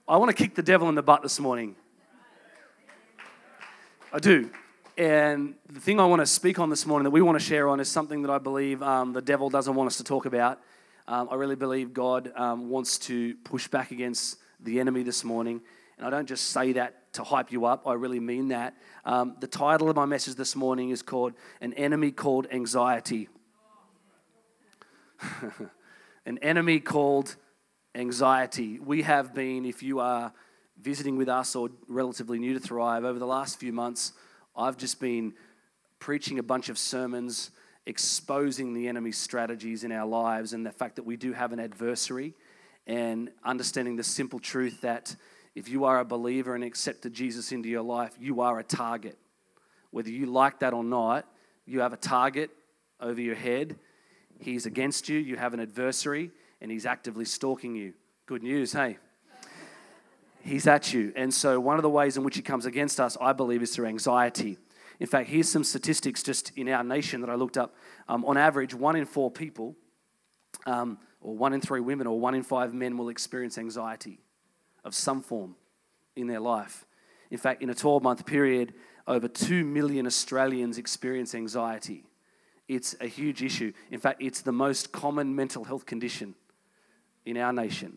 I want to kick the devil in the butt this morning. I do. And the thing I want to speak on this morning, that we want to share on, is something that I believe the devil doesn't want us to talk about. I really believe God wants to push back against the enemy this morning. And I don't just say that to hype you up. I really mean that. The title of my message this morning is called An Enemy Called Anxiety. An enemy called anxiety. We have been, if you are visiting with us or relatively new to Thrive, over the last few months, I've just been preaching a bunch of sermons exposing the enemy's strategies in our lives and the fact that we do have an adversary, and understanding the simple truth that if you are a believer and accepted Jesus into your life, you are a target. Whether you like that or not, you have a target over your head. He's against you, you have an adversary, and he's actively stalking you. Good news, hey? He's at you. And so one of the ways in which he comes against us, I believe, is through anxiety. In fact, here's some statistics just in our nation that I looked up. On average, 1 in 4 people, or 1 in 3 women, or 1 in 5 men will experience anxiety of some form in their life. In fact, in a 12-month period, over 2 million Australians experience anxiety. It's a huge issue. In fact, it's the most common mental health condition in our nation.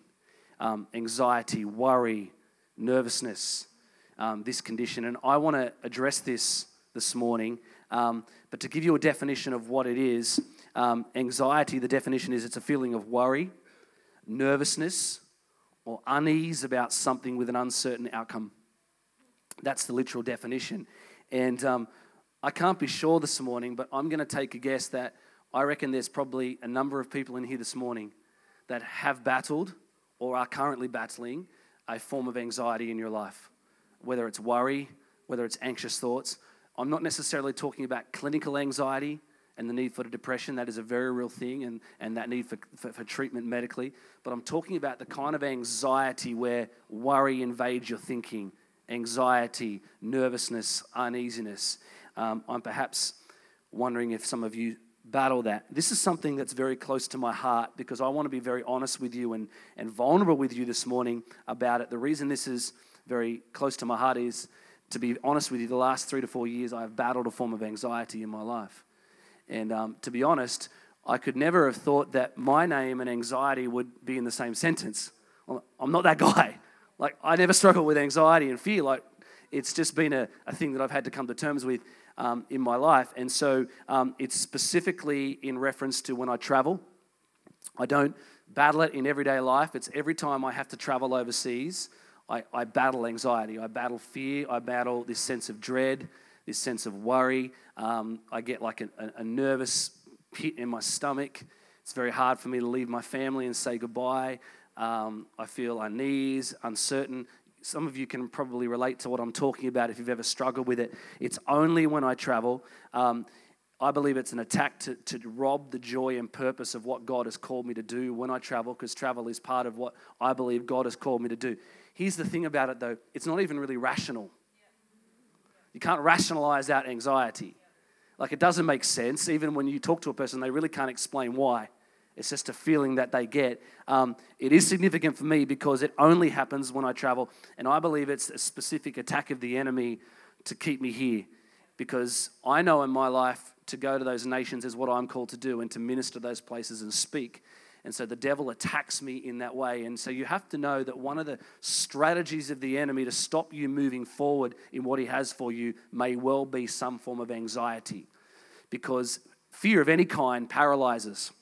Anxiety, worry, nervousness, this condition. And I want to address this morning. But to give you a definition of what it is, anxiety, the definition is it's a feeling of worry, nervousness, or unease about something with an uncertain outcome. That's the literal definition. And I can't be sure this morning, but I'm going to take a guess that I reckon there's probably a number of people in here this morning that have battled or are currently battling a form of anxiety in your life, whether it's worry, whether it's anxious thoughts. I'm not necessarily talking about clinical anxiety and the need for depression. That is a very real thing, and that need for treatment medically. But I'm talking about the kind of anxiety where worry invades your thinking, anxiety, nervousness, uneasiness. I'm perhaps wondering if some of you battle that. This is something that's very close to my heart because I want to be very honest with you and vulnerable with you this morning about it. The reason this is very close to my heart is, to be honest with you, the last 3 to 4 years I have battled a form of anxiety in my life. And to be honest, I could never have thought that my name and anxiety would be in the same sentence. I'm not that guy. Like, I never struggle with anxiety and fear. Like, it's just been a thing that I've had to come to terms with in my life. And so it's specifically in reference to when I travel. I don't battle it in everyday life. It's every time I have to travel overseas, I battle anxiety. I battle fear. I battle this sense of dread, this sense of worry. I get like a nervous pit in my stomach. It's very hard for me to leave my family and say goodbye. I feel unease, uncertain. Some of you can probably relate to what I'm talking about if you've ever struggled with it. It's only when I travel. I believe it's an attack to rob the joy and purpose of what God has called me to do when I travel, because travel is part of what I believe God has called me to do. Here's the thing about it, though. It's not even really rational. You can't rationalize out anxiety. Like, it doesn't make sense. Even when you talk to a person, they really can't explain why. It's just a feeling that they get. It is significant for me because it only happens when I travel. And I believe it's a specific attack of the enemy to keep me here. Because I know in my life to go to those nations is what I'm called to do, and to minister those places and speak. And so the devil attacks me in that way. And so you have to know that one of the strategies of the enemy to stop you moving forward in what he has for you may well be some form of anxiety. Because fear of any kind paralyzes.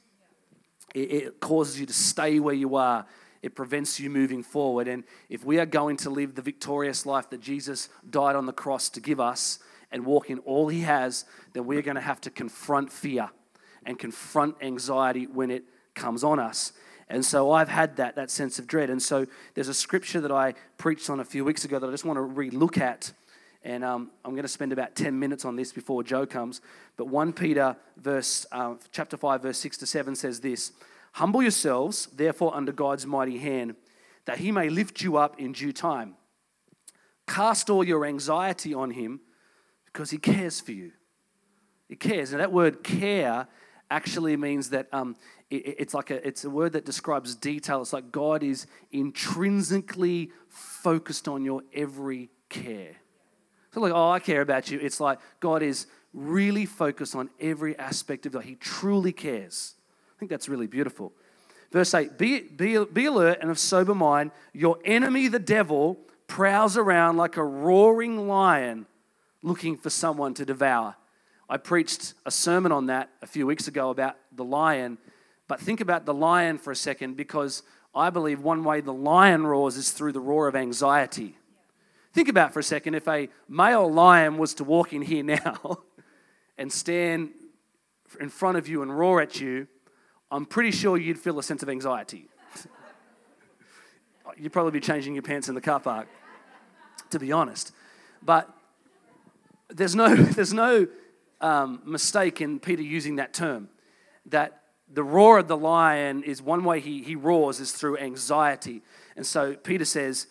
It causes you to stay where you are. It prevents you moving forward. And if we are going to live the victorious life that Jesus died on the cross to give us and walk in all he has, then we're going to have to confront fear and confront anxiety when it comes on us. And so I've had that sense of dread. And so there's a scripture that I preached on a few weeks ago that I just want to re-look at. And I'm going to spend about 10 minutes on this before Joe comes. But 1 Peter chapter 5, verse 6 to 7 says this: "Humble yourselves, therefore, under God's mighty hand, that he may lift you up in due time. Cast all your anxiety on him, because he cares for you." He cares. And that word care actually means that it's a word that describes detail. It's like God is intrinsically focused on your every care. So like, oh, I care about you. It's like God is really focused on every aspect of it. He truly cares. I think that's really beautiful. Verse 8, be alert and of sober mind. Your enemy, the devil, prowls around like a roaring lion looking for someone to devour. I preached a sermon on that a few weeks ago about the lion. But think about the lion for a second, because I believe one way the lion roars is through the roar of anxiety. Think about for a second, if a male lion was to walk in here now and stand in front of you and roar at you, I'm pretty sure you'd feel a sense of anxiety. You'd probably be changing your pants in the car park, to be honest. But there's no mistake in Peter using that term, that the roar of the lion is one way he roars is through anxiety. And so Peter says,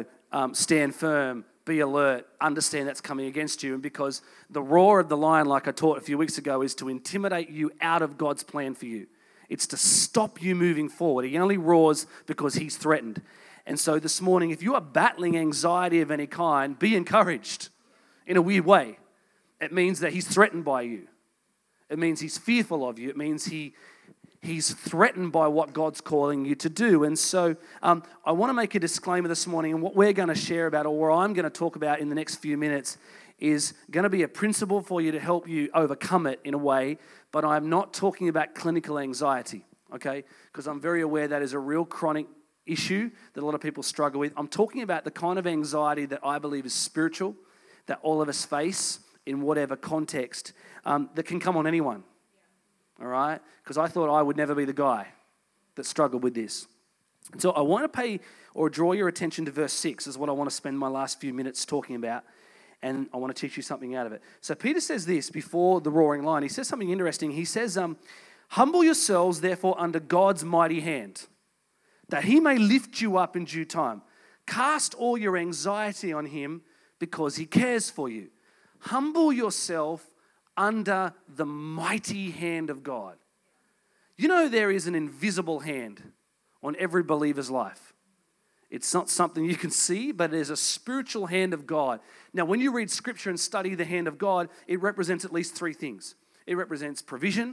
stand firm, be alert, understand that's coming against you. And because the roar of the lion, like I taught a few weeks ago, is to intimidate you out of God's plan for you. It's to stop you moving forward. He only roars because he's threatened. And so this morning, if you are battling anxiety of any kind, be encouraged in a weird way. It means that he's threatened by you. It means he's fearful of you. It means he's threatened by what God's calling you to do. And so I want to make a disclaimer this morning, and what we're going to share about, or what I'm going to talk about in the next few minutes, is going to be a principle for you to help you overcome it in a way, but I'm not talking about clinical anxiety, okay? Because I'm very aware that is a real chronic issue that a lot of people struggle with. I'm talking about the kind of anxiety that I believe is spiritual, that all of us face in whatever context, that can come on anyone, all right? Because I thought I would never be the guy that struggled with this. And so I want to pay or draw your attention to verse 6 is what I want to spend my last few minutes talking about, and I want to teach you something out of it. So Peter says this before the roaring lion. He says something interesting. He says, humble yourselves, therefore, under God's mighty hand, that he may lift you up in due time. Cast all your anxiety on him because he cares for you. Humble yourself under the mighty hand of God. You know there is an invisible hand on every believer's life. It's not something you can see, but it is a spiritual hand of God. Now, when you read Scripture and study the hand of God, it represents at least three things. It represents provision,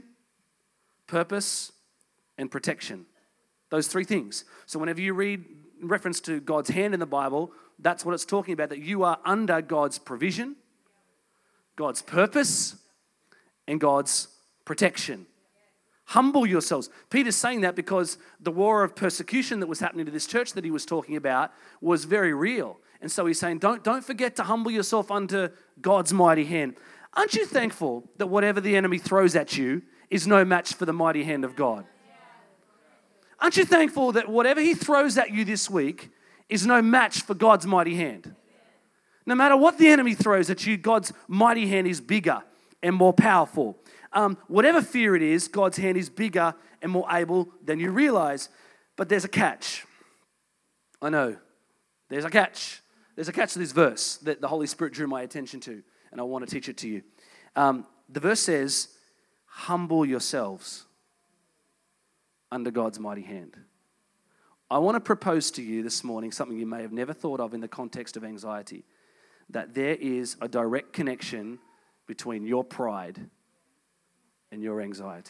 purpose, and protection. Those three things. So whenever you read in reference to God's hand in the Bible, that's what it's talking about, that you are under God's provision, God's purpose, and God's protection. Humble yourselves. Peter's saying that because the war of persecution that was happening to this church that he was talking about was very real. And so he's saying, don't forget to humble yourself under God's mighty hand. Aren't you thankful that whatever the enemy throws at you is no match for the mighty hand of God? Aren't you thankful that whatever he throws at you this week is no match for God's mighty hand? No matter what the enemy throws at you, God's mighty hand is bigger and more powerful. Whatever fear it is, God's hand is bigger and more able than you realize. But there's a catch. I know. There's a catch. There's a catch to this verse that the Holy Spirit drew my attention to, and I want to teach it to you. The verse says, humble yourselves under God's mighty hand. I want to propose to you this morning something you may have never thought of in the context of anxiety, that there is a direct connection between your pride and your anxiety.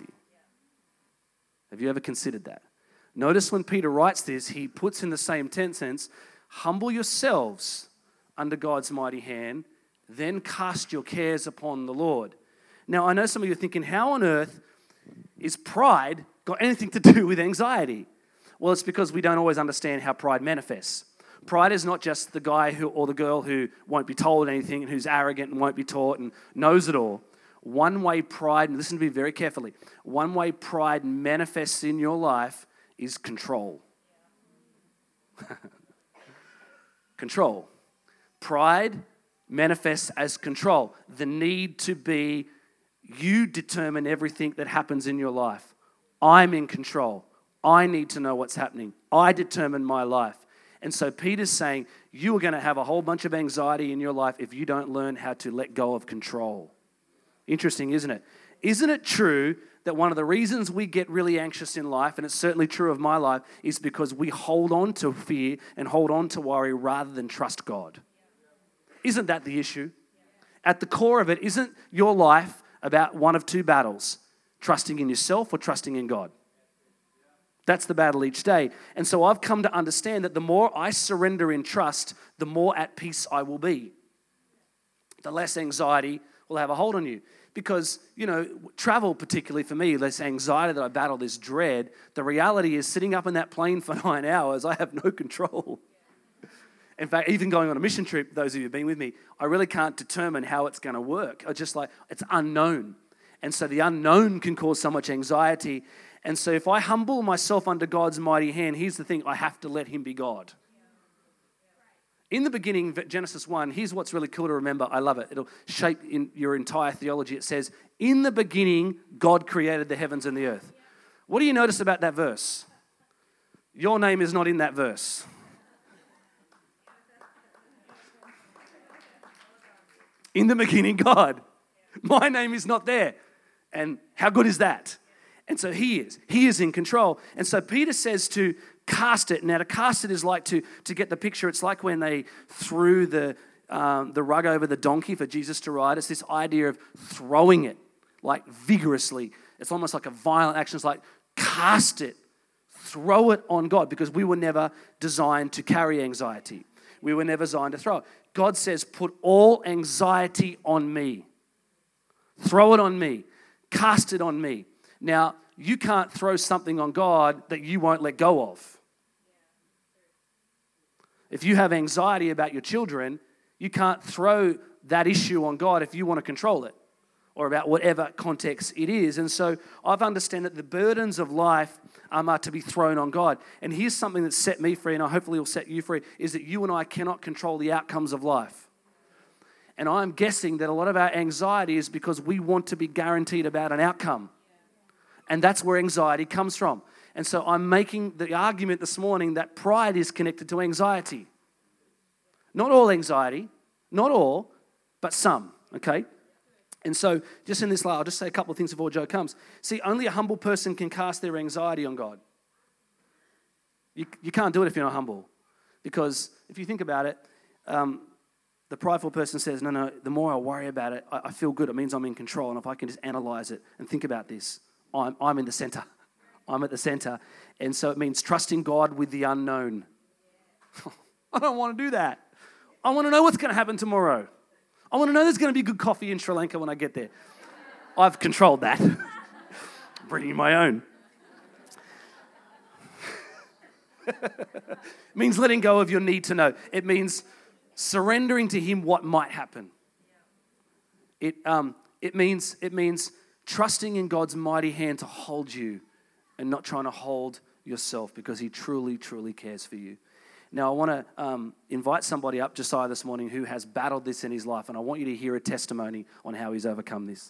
Have you ever considered that? Notice when Peter writes this, he puts in the same sentence, humble yourselves under God's mighty hand, then cast your cares upon the Lord. Now, I know some of you are thinking, how on earth is pride got anything to do with anxiety? Well, it's because we don't always understand how pride manifests. Pride is not just the guy who or the girl who won't be told anything and who's arrogant and won't be taught and knows it all. One way pride, and listen to me very carefully, one way pride manifests in your life is control. Control. Pride manifests as control. The need to be, you determine everything that happens in your life. I'm in control. I need to know what's happening. I determine my life. And so Peter's saying, you are going to have a whole bunch of anxiety in your life if you don't learn how to let go of control. Interesting, isn't it? Isn't it true that one of the reasons we get really anxious in life, and it's certainly true of my life, is because we hold on to fear and hold on to worry rather than trust God. Isn't that the issue? At the core of it, isn't your life about one of two battles, trusting in yourself or trusting in God? That's the battle each day. And so I've come to understand that the more I surrender in trust, the more at peace I will be. The less anxiety will have a hold on you. Because, travel particularly for me, this anxiety that I battle, this dread, the reality is sitting up in that plane for 9 hours, I have no control. In fact, even going on a mission trip, those of you who've been with me, I really can't determine how it's going to work. It's unknown. And so the unknown can cause so much anxiety. And so if I humble myself under God's mighty hand, here's the thing, I have to let him be God. In the beginning, Genesis 1, here's what's really cool to remember. I love it. It'll shape in your entire theology. It says, in the beginning, God created the heavens and the earth. What do you notice about that verse? Your name is not in that verse. In the beginning, God. My name is not there. And how good is that? And so he is. He is in control. And so Peter says to cast it. Now, to cast it is like to get the picture. It's like when they threw the rug over the donkey for Jesus to ride. It's this idea of throwing it, like vigorously. It's almost like a violent action. It's like cast it. Throw it on God, because we were never designed to carry anxiety. We were never designed to throw it. God says, put all anxiety on me. Throw it on me. Cast it on me. Now, you can't throw something on God that you won't let go of. If you have anxiety about your children, you can't throw that issue on God if you want to control it, or about whatever context it is. And so I've understood that the burdens of life are to be thrown on God. And here's something that set me free, and hopefully will set you free, is that you and I cannot control the outcomes of life. And I'm guessing that a lot of our anxiety is because we want to be guaranteed about an outcome. And that's where anxiety comes from. And so I'm making the argument this morning that pride is connected to anxiety. Not all anxiety, not all, but some, okay? And so just in this light, I'll just say a couple of things before Joe comes. See, only a humble person can cast their anxiety on God. You can't do it if you're not humble. Because if you think about it, the prideful person says, no, the more I worry about it, I feel good. It means I'm in control. And if I can just analyze it and think about this, I'm in the center. I'm at the center. And so it means trusting God with the unknown. I don't want to do that. I want to know what's going to happen tomorrow. I want to know there's going to be good coffee in Sri Lanka when I get there. I've controlled that. Bringing my own. It means letting go of your need to know. It means surrendering to him what might happen. It means trusting in God's mighty hand to hold you and not trying to hold yourself, because he truly, truly cares for you. Now, I want to invite somebody up, Josiah, this morning, who has battled this in his life, and I want you to hear a testimony on how he's overcome this.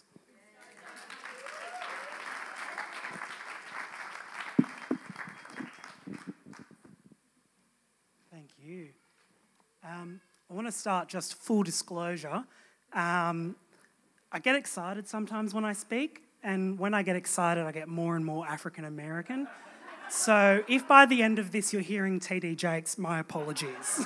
Thank you. I want to start just full disclosure. I get excited sometimes when I speak, and when I get excited, I get more and more African American. So if by the end of this you're hearing TD Jakes, my apologies.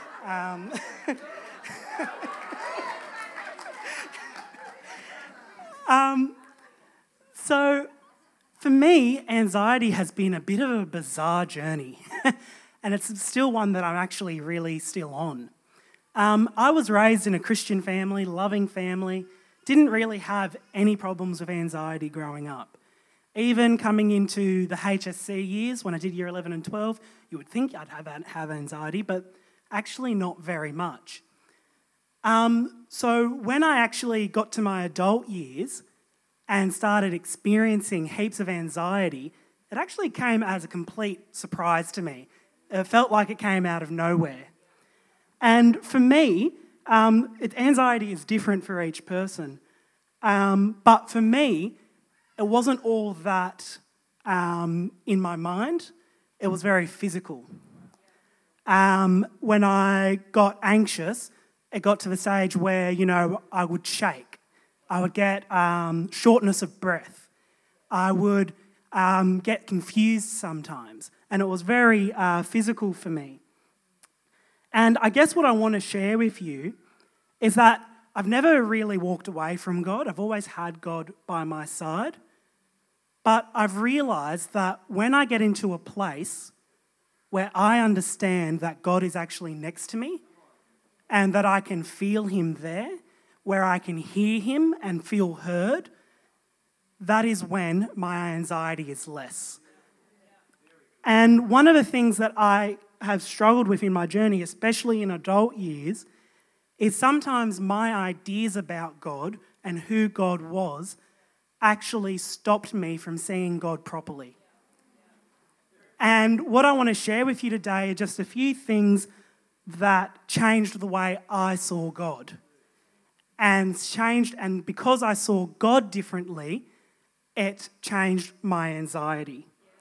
So for me, anxiety has been a bit of a bizarre journey, and it's still one that I'm actually really still on. I was raised in a Christian family, loving family, didn't really have any problems with anxiety growing up. Even coming into the HSC years, when I did year 11 and 12, you would think I'd have anxiety, but actually not very much. So when I actually got to my adult years and started experiencing heaps of anxiety, it actually came as a complete surprise to me. It felt like it came out of nowhere. And for me, anxiety is different for each person. But for me, it wasn't all that in my mind. It was very physical. When I got anxious, it got to the stage where, I would shake. I would get shortness of breath. I would get confused sometimes, and it was very physical for me. And I guess what I want to share with you is that I've never really walked away from God. I've always had God by my side. But I've realised that when I get into a place where I understand that God is actually next to me and that I can feel him there, where I can hear him and feel heard, that is when my anxiety is less. And one of the things that I have struggled with in my journey, especially in adult years, is sometimes my ideas about God and who God was actually stopped me from seeing God properly. And what I want to share with you today are just a few things that changed the way I saw God. And because I saw God differently, it changed my anxiety.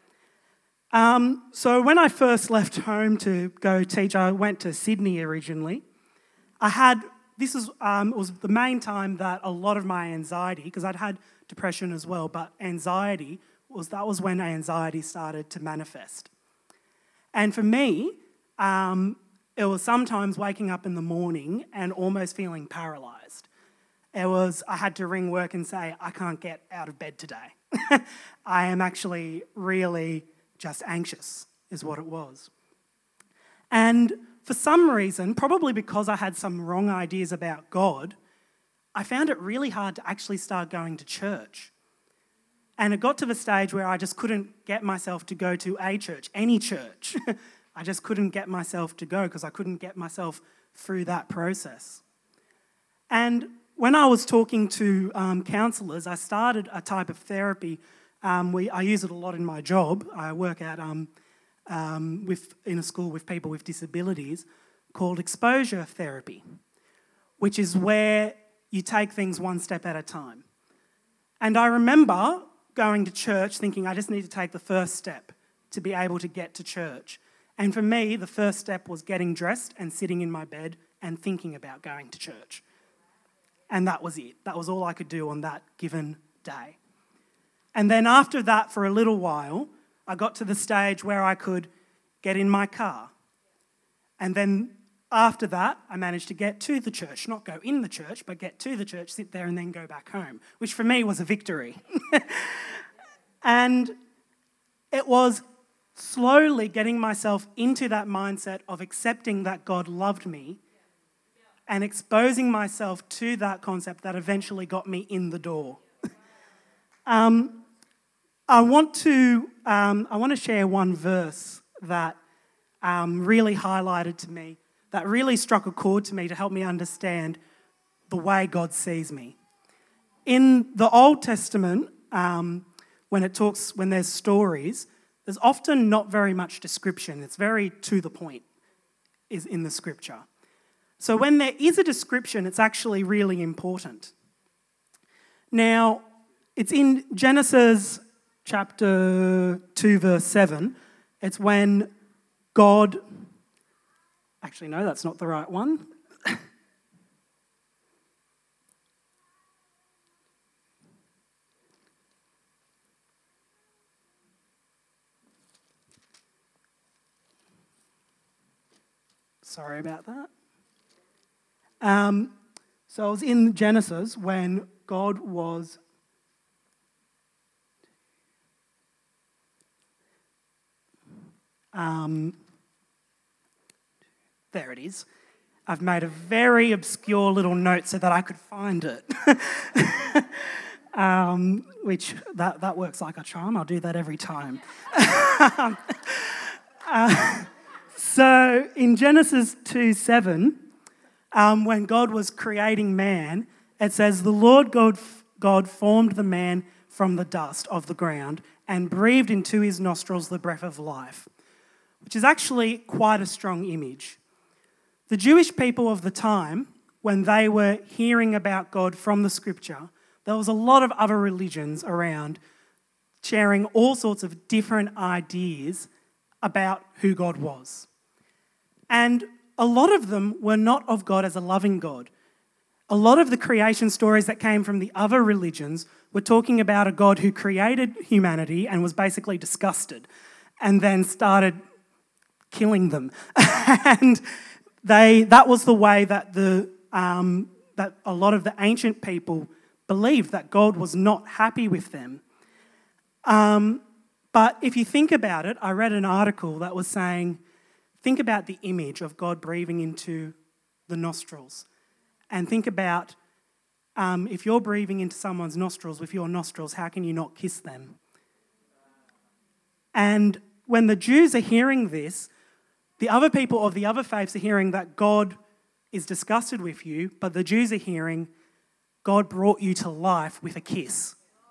So when I first left home to go teach, I went to Sydney originally. It was the main time that a lot of my anxiety, because I'd had depression as well, but that was when anxiety started to manifest. And for me, it was sometimes waking up in the morning and almost feeling paralysed. I had to ring work and say, I can't get out of bed today. I am actually really just anxious, is what it was. And for some reason, probably because I had some wrong ideas about God, I found it really hard to actually start going to church. And it got to the stage where I just couldn't get myself to go to a church, any church. I just couldn't get myself to go because I couldn't get myself through that process. And when I was talking to counsellors, I started a type of therapy. I use it a lot in my job. I work in a school with people with disabilities called exposure therapy, which is where you take things one step at a time. And I remember going to church thinking I just need to take the first step to be able to get to church. And for me, the first step was getting dressed and sitting in my bed and thinking about going to church. And that was it. That was all I could do on that given day. And then after that, for a little while, I got to the stage where I could get in my car. And then after that, I managed to get to the church, not go in the church, but get to the church, sit there and then go back home, which for me was a victory. And it was slowly getting myself into that mindset of accepting that God loved me and exposing myself to that concept that eventually got me in the door. I want to share one verse that really highlighted to me, that really struck a chord to me to help me understand the way God sees me. In the Old Testament, when there's stories, there's often not very much description. It's very to the point is in the scripture. So when there is a description, it's actually really important. Now, it's in Genesis chapter 2, verse 7. It's when God... Actually, no, that's not the right one. Sorry about that. So it was in Genesis when God was... there it is. I've made a very obscure little note so that I could find it. Which that works like a charm. I'll do that every time. So in Genesis 2:7, when God was creating man, it says, "The Lord God formed the man from the dust of the ground and breathed into his nostrils the breath of life," which is actually quite a strong image. The Jewish people of the time, when they were hearing about God from the scripture, there was a lot of other religions around sharing all sorts of different ideas about who God was. And a lot of them were not of God as a loving God. A lot of the creation stories that came from the other religions were talking about a God who created humanity and was basically disgusted and then started killing them. And that was the way that that a lot of the ancient people believed, that God was not happy with them. But if you think about it, I read an article that was saying, think about the image of God breathing into the nostrils. And think about if you're breathing into someone's nostrils with your nostrils, how can you not kiss them? And when the Jews are hearing this, the other people of the other faiths are hearing that God is disgusted with you, but the Jews are hearing God brought you to life with a kiss.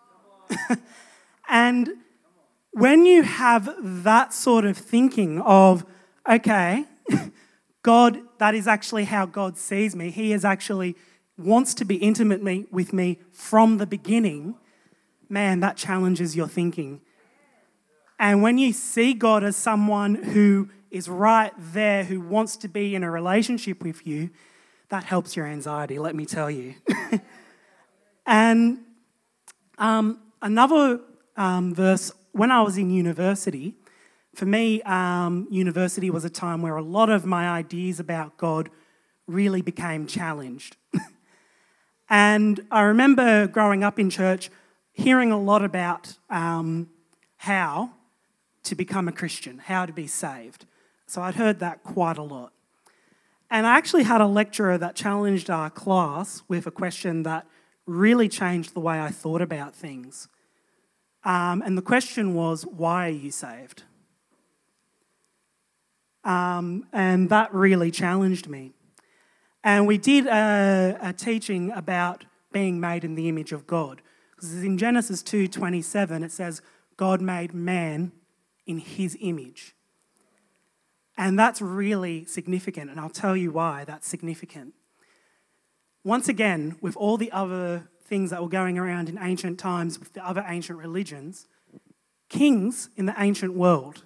And when you have that sort of thinking of, okay, God, that is actually how God sees me. He is actually wants to be intimate with me from the beginning. Man, that challenges your thinking. And when you see God as someone who is right there, who wants to be in a relationship with you, that helps your anxiety, let me tell you. And another verse, when I was in university, for me, university was a time where a lot of my ideas about God really became challenged. And I remember growing up in church, hearing a lot about how to become a Christian, how to be saved. So I'd heard that quite a lot. And I actually had a lecturer that challenged our class with a question that really changed the way I thought about things. And the question was, why are you saved? And that really challenged me. And we did a teaching about being made in the image of God. Because in Genesis 2:27, it says, God made man in his image. And that's really significant, and I'll tell you why that's significant. Once again, with all the other things that were going around in ancient times with the other ancient religions, kings in the ancient world,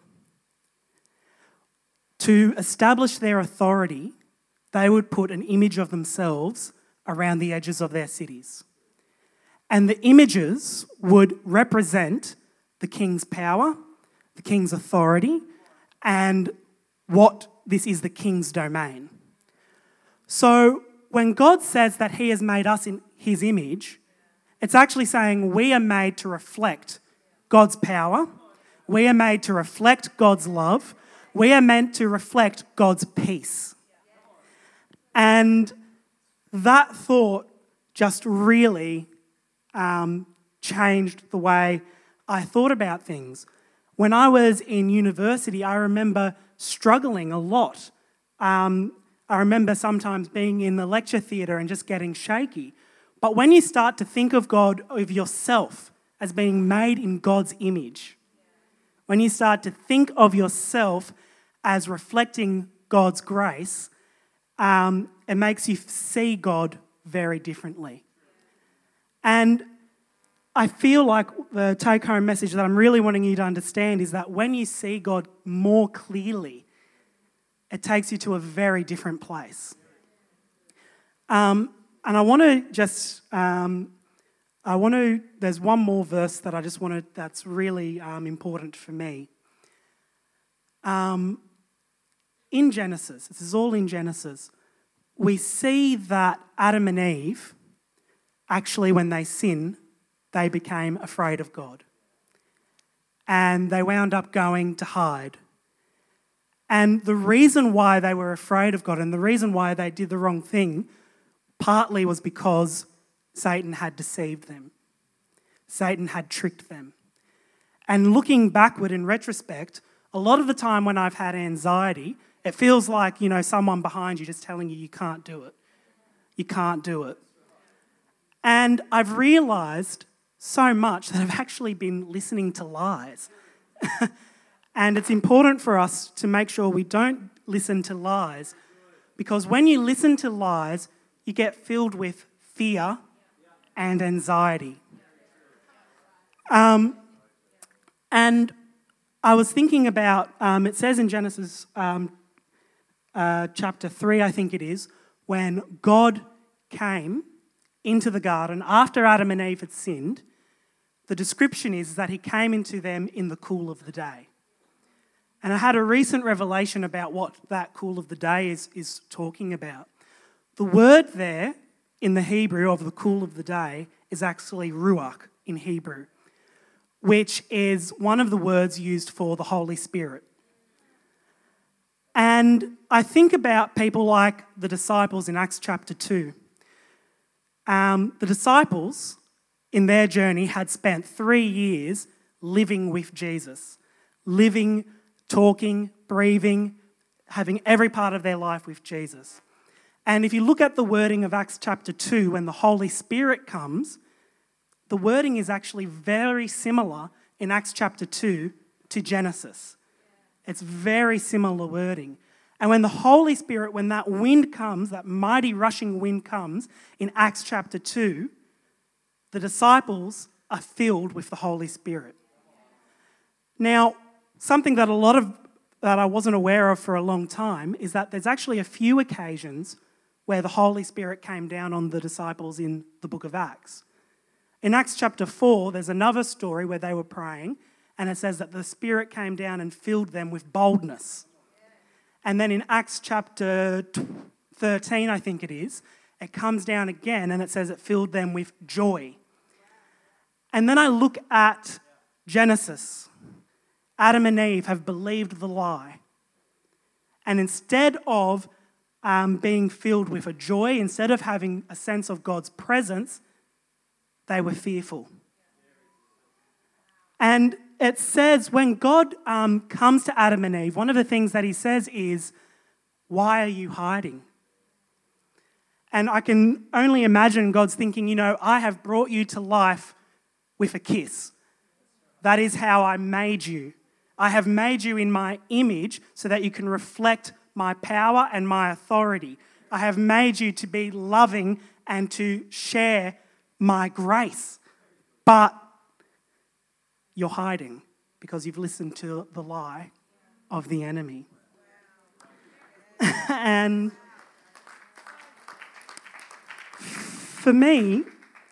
to establish their authority, they would put an image of themselves around the edges of their cities. And the images would represent the king's power, the king's authority, and what this is the king's domain. So when God says that he has made us in his image, it's actually saying we are made to reflect God's power, we are made to reflect God's love, we are meant to reflect God's peace. And that thought just really changed the way I thought about things. When I was in university, I remember struggling a lot. I remember sometimes being in the lecture theatre and just getting shaky. But when you start to think of God, of yourself as being made in God's image, when you start to think of yourself as reflecting God's grace, it makes you see God very differently. And I feel like the take-home message that I'm really wanting you to understand is that when you see God more clearly, it takes you to a very different place. And I want to just, there's one more verse that I just want to, that's really important for me. In Genesis, this is all in Genesis, we see that Adam and Eve, actually when they sinned, they became afraid of God. And they wound up going to hide. And the reason why they were afraid of God and the reason why they did the wrong thing partly was because Satan had deceived them. Satan had tricked them. And looking backward in retrospect, a lot of the time when I've had anxiety, it feels like, someone behind you just telling you can't do it. You can't do it. And I've realised so much that I've actually been listening to lies. And it's important for us to make sure we don't listen to lies, because when you listen to lies, you get filled with fear and anxiety. And I was thinking about, it says in Genesis chapter 3, I think it is, when God came into the garden after Adam and Eve had sinned, the description is that he came into them in the cool of the day. And I had a recent revelation about what that cool of the day is talking about. The word there in the Hebrew of the cool of the day is actually ruach in Hebrew, which is one of the words used for the Holy Spirit. And I think about people like the disciples in Acts chapter 2. The disciples, in their journey, had spent 3 years living with Jesus, living, talking, breathing, having every part of their life with Jesus. And if you look at the wording of Acts chapter 2, when the Holy Spirit comes, the wording is actually very similar in Acts chapter 2 to Genesis. It's very similar wording. And when the Holy Spirit, when that wind comes, that mighty rushing wind comes in Acts chapter 2, the disciples are filled with the Holy Spirit. Now, something that I wasn't aware of for a long time is that there's actually a few occasions where the Holy Spirit came down on the disciples in the book of Acts. In Acts chapter 4, there's another story where they were praying, and it says that the Spirit came down and filled them with boldness. And then in Acts chapter 13, I think it comes down again and it says it filled them with joy. And then I look at Genesis. Adam and Eve have believed the lie. And instead of being filled with a joy, instead of having a sense of God's presence, they were fearful. And it says when God comes to Adam and Eve, one of the things that he says is, "Why are you hiding?" And I can only imagine God's thinking, I have brought you to life with a kiss. That is how I made you. I have made you in my image so that you can reflect my power and my authority. I have made you to be loving and to share my grace. But you're hiding because you've listened to the lie of the enemy. And for me,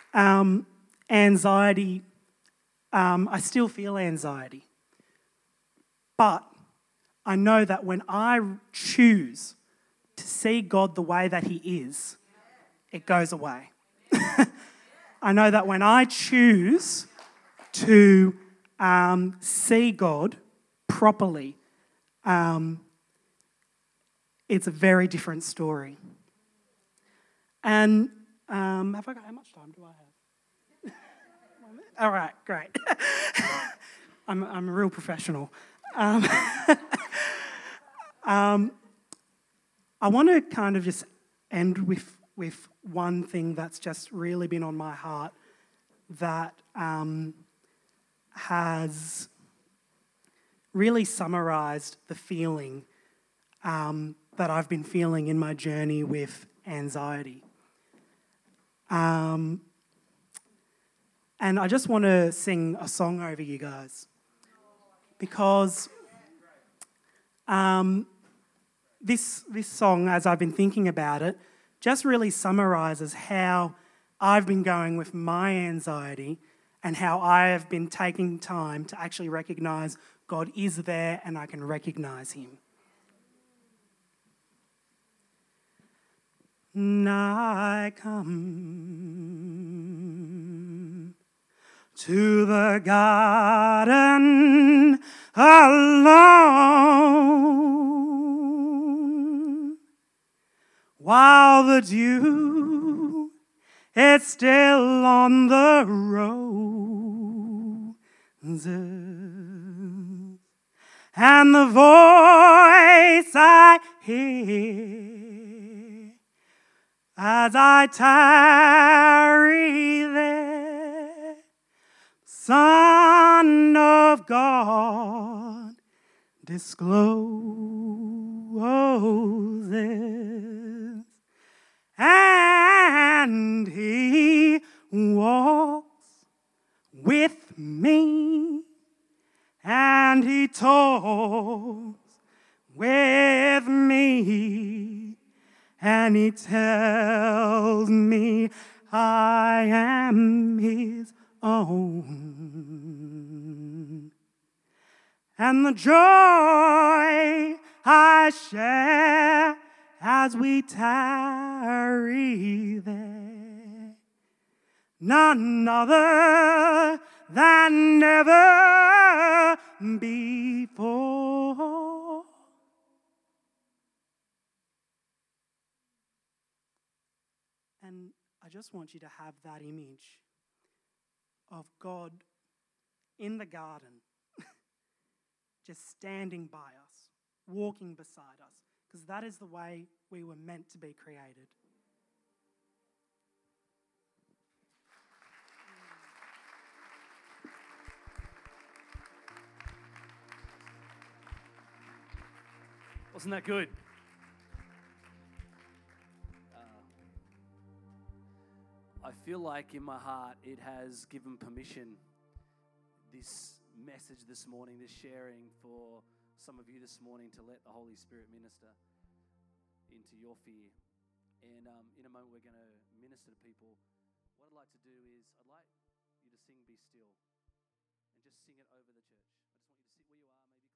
anxiety, I still feel anxiety. But I know that when I choose to see God the way that he is, it goes away. I know that when I choose to see God properly, it's a very different story. And how much time do I have? All right, great. I'm a real professional. I want to kind of just end with one thing that's just really been on my heart that has really summarised the feeling that I've been feeling in my journey with anxiety. And I just want to sing a song over you guys because this song, as I've been thinking about it, just really summarises how I've been going with my anxiety and how I have been taking time to actually recognise God is there and I can recognise him. I come to the garden alone, while the dew is still on the roses, and the voice I hear as I tarry there, Son of God discloses, and he walks with me, and he talks with me, and and he tells me I am his own. And the joy I share as we tarry there, none other than never before. And I just want you to have that image of God in the garden, just standing by us, walking beside us, because that is the way we were meant to be created. Wasn't that good? I feel like in my heart it has given permission, this message this morning, this sharing for some of you this morning, to let the Holy Spirit minister into your fear. And in a moment we're going to minister to people. What I'd like to do is I'd like you to sing Be Still and just sing it over the church. I just want you to sit where you are, maybe